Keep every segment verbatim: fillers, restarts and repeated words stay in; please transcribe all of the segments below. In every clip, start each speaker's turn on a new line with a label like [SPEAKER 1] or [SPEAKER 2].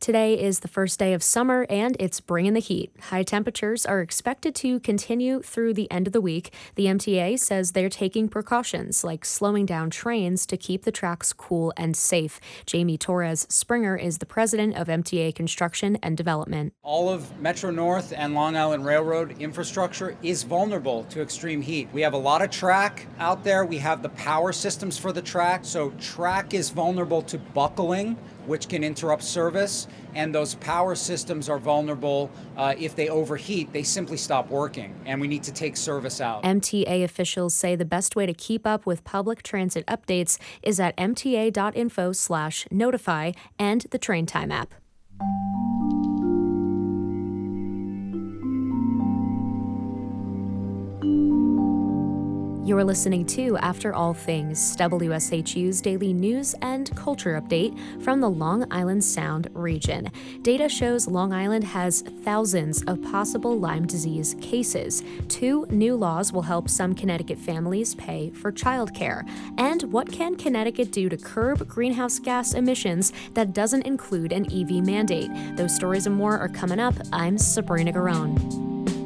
[SPEAKER 1] Today is the first day of summer, and it's bringing the heat. High temperatures are expected to continue through the end of the week. The M T A says they're taking precautions, like slowing down trains to keep the tracks cool and safe. Jamie Torres Springer is the president of M T A Construction and Development.
[SPEAKER 2] All of Metro North and Long Island Railroad infrastructure is vulnerable to extreme heat. We have a lot of track out there. We have the power systems for the track. So track is vulnerable to buckling, which can interrupt service, and those power systems are vulnerable. Uh, if they overheat, they simply stop working, and we need to take service out.
[SPEAKER 1] M T A officials say the best way to keep up with public transit updates is at m t a dot info slash notify and the Train Time app. You're listening to After All Things, W S H U's daily news and culture update from the Long Island Sound region. Data shows Long Island has thousands of possible Lyme disease cases. Two new laws will help some Connecticut families pay for childcare. And what can Connecticut do to curb greenhouse gas emissions that doesn't include an E V mandate? Those stories and more are coming up. I'm Sabrina Garone.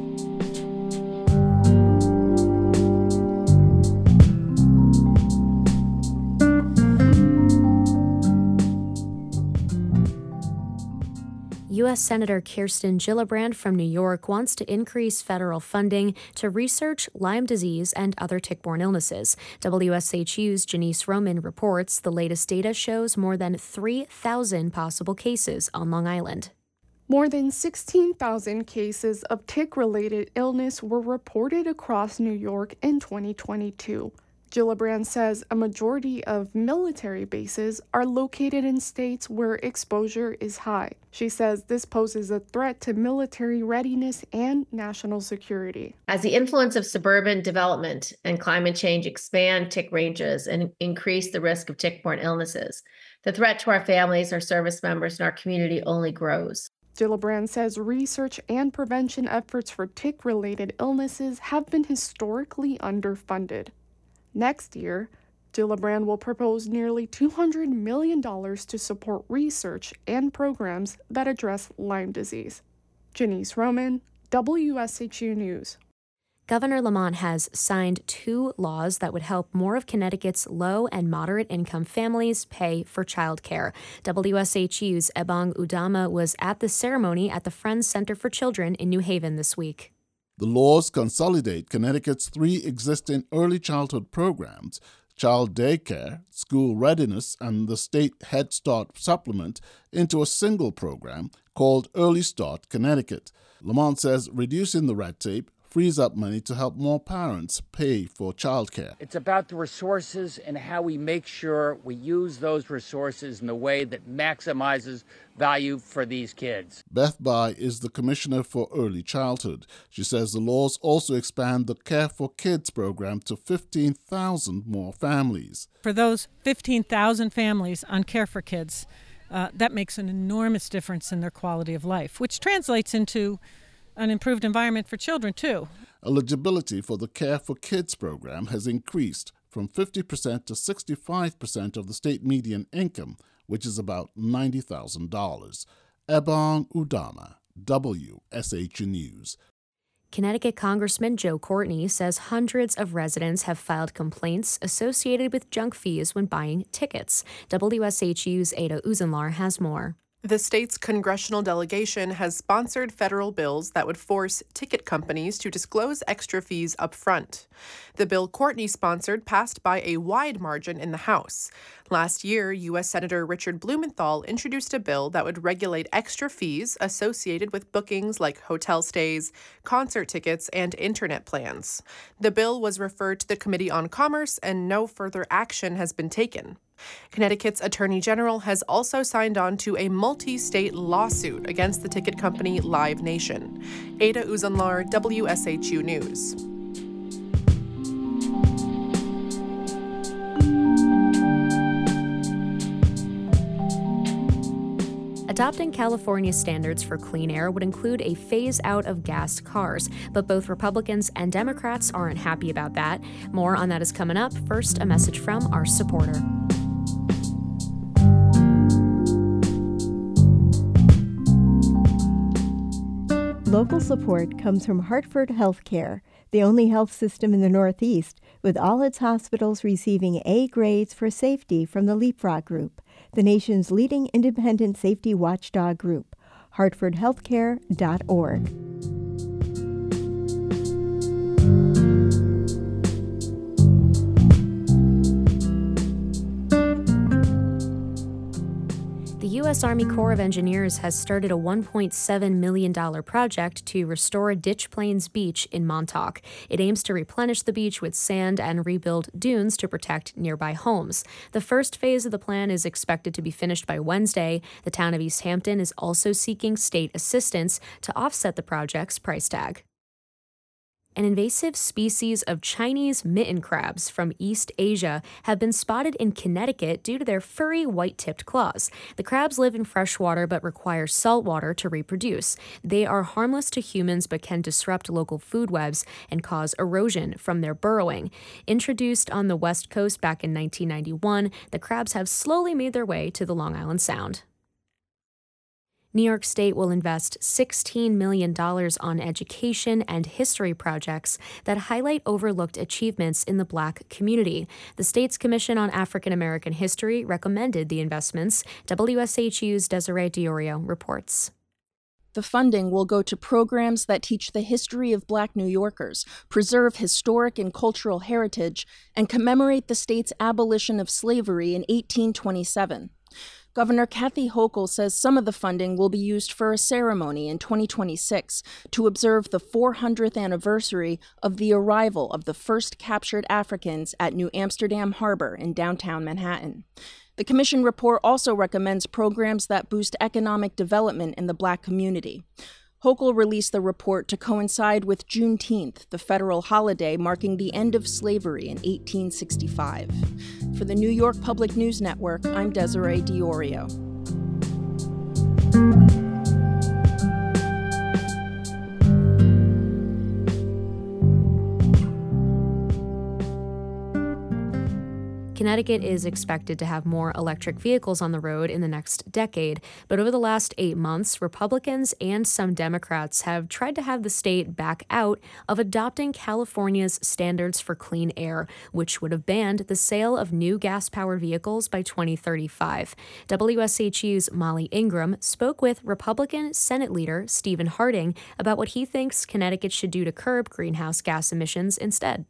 [SPEAKER 1] U S Senator Kirsten Gillibrand from New York wants to increase federal funding to research Lyme disease and other tick-borne illnesses. W S H U's Janice Roman reports the latest data shows more than three thousand possible cases on Long Island.
[SPEAKER 3] More than sixteen thousand cases of tick-related illness were reported across New York in twenty twenty-two. Gillibrand says a majority of military bases are located in states where exposure is high. She says this poses a threat to military readiness and national security.
[SPEAKER 4] As the influence of suburban development and climate change expand tick ranges and increase the risk of tick-borne illnesses, the threat to our families, our service members, and our community only grows.
[SPEAKER 3] Gillibrand says research and prevention efforts for tick-related illnesses have been historically underfunded. Next year, Gillibrand will propose nearly two hundred million dollars to support research and programs that address Lyme disease. Janice Roman, W S H U News.
[SPEAKER 1] Governor Lamont has signed two laws that would help more of Connecticut's low and moderate income families pay for childcare. W S H U's Ebong Udama was at the ceremony at the Friends Center for Children in New Haven this week.
[SPEAKER 5] The laws consolidate Connecticut's three existing early childhood programs, child daycare, school readiness, and the state Head Start supplement, into a single program called Early Start Connecticut. Lamont says reducing the red tape frees up money to help more parents pay for childcare.
[SPEAKER 6] It's about the resources and how we make sure we use those resources in a way that maximizes value for these kids.
[SPEAKER 5] Beth Bai is the Commissioner for Early Childhood. She says the laws also expand the Care for Kids program to fifteen thousand more families.
[SPEAKER 7] For those fifteen thousand families on Care for Kids, uh, that makes an enormous difference in their quality of life, which translates into an improved environment for children, too.
[SPEAKER 5] Eligibility for the Care for Kids program has increased from fifty percent to sixty-five percent of the state median income, which is about ninety thousand dollars. Ebong Udama, W S H U News.
[SPEAKER 1] Connecticut Congressman Joe Courtney says hundreds of residents have filed complaints associated with junk fees when buying tickets. W S H U's Ada Uzunlar has more.
[SPEAKER 8] The state's congressional delegation has sponsored federal bills that would force ticket companies to disclose extra fees up front. The bill Courtney sponsored passed by a wide margin in the House. Last year, U S Senator Richard Blumenthal introduced a bill that would regulate extra fees associated with bookings like hotel stays, concert tickets, and internet plans. The bill was referred to the Committee on Commerce, and no further action has been taken. Connecticut's Attorney General has also signed on to a multi-state lawsuit against the ticket company Live Nation. Ada Uzunlar, W S H U News.
[SPEAKER 1] Adopting California standards for clean air would include a phase out of gas cars, but both Republicans and Democrats aren't happy about that. More on that is coming up. First, a message from our supporter.
[SPEAKER 9] Local support comes from Hartford Healthcare, the only health system in the Northeast with all its hospitals receiving A grades for safety from the Leapfrog Group, the nation's leading independent safety watchdog group. hartford healthcare dot org.
[SPEAKER 1] The U S Army Corps of Engineers has started a one point seven million dollars project to restore Ditch Plains Beach in Montauk. It aims to replenish the beach with sand and rebuild dunes to protect nearby homes. The first phase of the plan is expected to be finished by Wednesday. The town of East Hampton is also seeking state assistance to offset the project's price tag. An invasive species of Chinese mitten crabs from East Asia have been spotted in Connecticut due to their furry white-tipped claws. The crabs live in fresh water but require salt water to reproduce. They are harmless to humans but can disrupt local food webs and cause erosion from their burrowing. Introduced on the West Coast back in nineteen ninety-one, the crabs have slowly made their way to the Long Island Sound. New York State will invest sixteen million dollars on education and history projects that highlight overlooked achievements in the Black community. The state's Commission on African American History recommended the investments. W S H U's Desiree Diorio reports.
[SPEAKER 10] The funding will go to programs that teach the history of Black New Yorkers, preserve historic and cultural heritage, and commemorate the state's abolition of slavery in eighteen twenty-seven. Governor Kathy Hochul says some of the funding will be used for a ceremony in twenty twenty-six to observe the four hundredth anniversary of the arrival of the first captured Africans at New Amsterdam Harbor in downtown Manhattan. The commission report also recommends programs that boost economic development in the Black community. Hochul released the report to coincide with Juneteenth, the federal holiday marking the end of slavery in eighteen sixty-five. For the New York Public News Network, I'm Desiree Diorio.
[SPEAKER 1] Connecticut is expected to have more electric vehicles on the road in the next decade, but over the last eight months, Republicans and some Democrats have tried to have the state back out of adopting California's standards for clean air, which would have banned the sale of new gas-powered vehicles by twenty thirty-five. W S H U's Molly Ingram spoke with Republican Senate Leader Stephen Harding about what he thinks Connecticut should do to curb greenhouse gas emissions instead.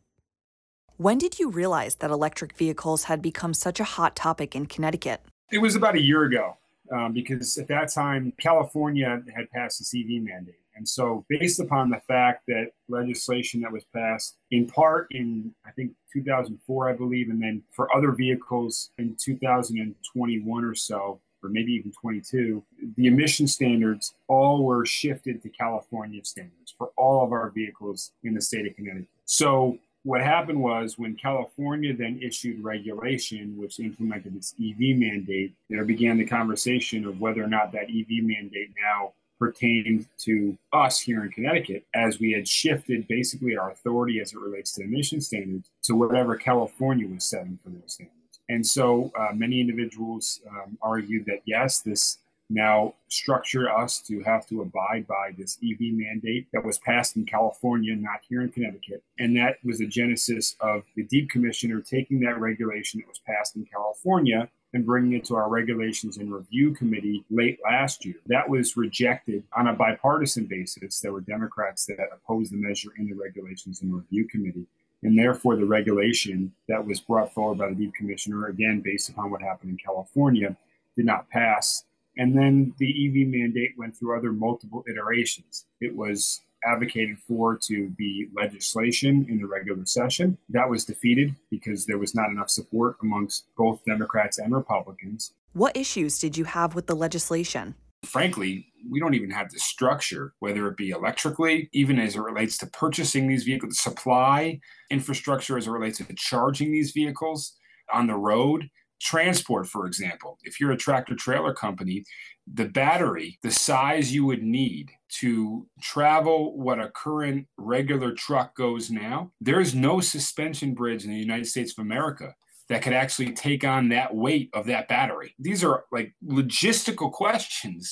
[SPEAKER 11] When did you realize that electric vehicles had become such a hot topic in Connecticut?
[SPEAKER 12] It was about a year ago, um, because at that time, California had passed this E V mandate. And so based upon the fact that legislation that was passed in part in, I think, two thousand four, I believe, and then for other vehicles in two thousand twenty-one or so, or maybe even twenty-two, the emission standards all were shifted to California standards for all of our vehicles in the state of Connecticut. So what happened was when California then issued regulation, which implemented its E V mandate, there began the conversation of whether or not that E V mandate now pertained to us here in Connecticut, as we had shifted basically our authority as it relates to emission standards to whatever California was setting for those standards. And so uh, many individuals um, argued that, yes, this now structure us to have to abide by this E V mandate that was passed in California, not here in Connecticut. And that was the genesis of the Deep Commissioner taking that regulation that was passed in California and bringing it to our Regulations and Review Committee late last year. That was rejected on a bipartisan basis. There were Democrats that opposed the measure in the Regulations and Review Committee. And therefore, the regulation that was brought forward by the Deep Commissioner, again, based upon what happened in California, did not pass. And then the E V mandate went through other multiple iterations. It was advocated for to be legislation in the regular session. That was defeated because there was not enough support amongst both Democrats and Republicans.
[SPEAKER 11] What issues did you have with the legislation?
[SPEAKER 12] Frankly, we don't even have the structure, whether it be electrically, even as it relates to purchasing these vehicles, supply infrastructure as it relates to charging these vehicles on the road. Transport, for example, if you're a tractor trailer company, the battery, the size you would need to travel what a current regular truck goes now, there is no suspension bridge in the United States of America that could actually take on that weight of that battery. These are like logistical questions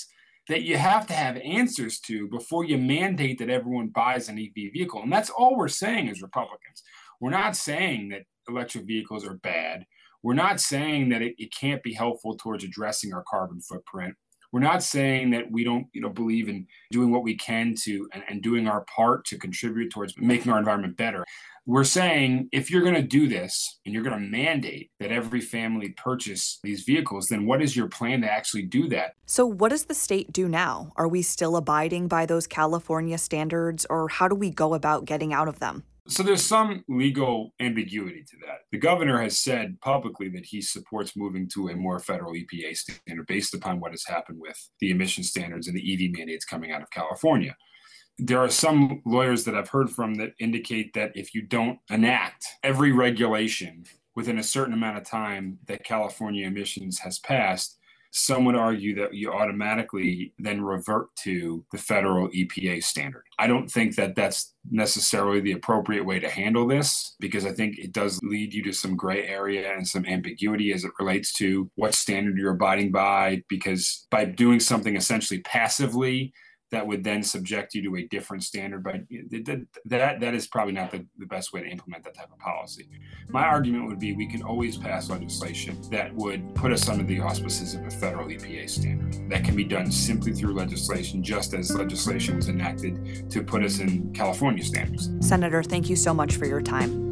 [SPEAKER 12] that you have to have answers to before you mandate that everyone buys an E V vehicle. And that's all we're saying as Republicans. We're not saying that electric vehicles are bad. We're not saying that it, it can't be helpful towards addressing our carbon footprint. We're not saying that we don't, you know, believe in doing what we can to and, and doing our part to contribute towards making our environment better. We're saying if you're going to do this and you're going to mandate that every family purchase these vehicles, then what is your plan to actually do that?
[SPEAKER 11] So what does the state do now? Are we still abiding by those California standards, or how do we go about getting out of them?
[SPEAKER 12] So there's some legal ambiguity to that. The governor has said publicly that he supports moving to a more federal E P A standard based upon what has happened with the emission standards and the E V mandates coming out of California. There are some lawyers that I've heard from that indicate that if you don't enact every regulation within a certain amount of time that California emissions has passed, some would argue that you automatically then revert to the federal E P A standard. I don't think that that's necessarily the appropriate way to handle this, because I think it does lead you to some gray area and some ambiguity as it relates to what standard you're abiding by, because by doing something essentially passively, that would then subject you to a different standard. But that, that, that is probably not the, the best way to implement that type of policy. My argument would be we can always pass legislation that would put us under the auspices of a federal E P A standard. That can be done simply through legislation, just as legislation was enacted to put us in California standards.
[SPEAKER 11] Senator, thank you so much for your time.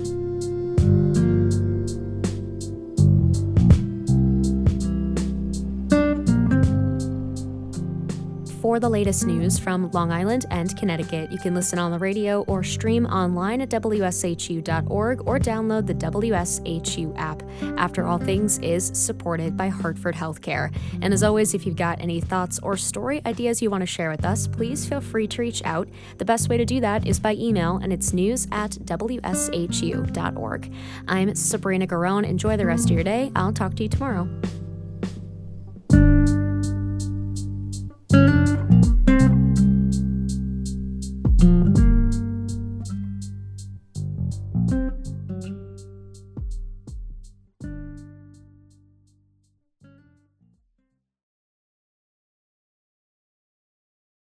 [SPEAKER 1] For the latest news from Long Island and Connecticut, you can listen on the radio or stream online at W S H U dot org or download the W S H U app. After All Things is supported by Hartford Healthcare. And as always, if you've got any thoughts or story ideas you want to share with us, please feel free to reach out. The best way to do that is by email, and it's news at W S H U dot org. I'm Sabrina Garone. Enjoy the rest of your day. I'll talk to you tomorrow.